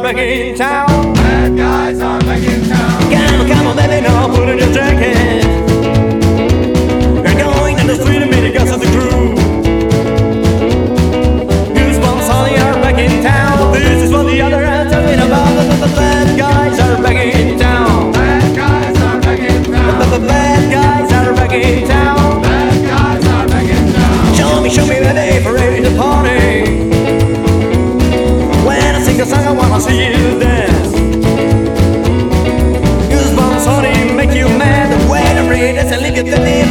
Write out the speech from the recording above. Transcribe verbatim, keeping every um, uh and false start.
back in town. Bad guys are back in town. Come on, come on, baby, now put on your jacket. You're going down the street and meet the guys of the crew. Goosebumps, honey, are back in town. This is what the other hand's talking about. The bad guys are back in town. Bad guys are back in town. The bad guys are back in town. Bad guys are back in town. Show me, show me that they for ready to party. When I sing a song, I wanna see you dance. Goosebumps, honey, make you mad. The way to read is a link to the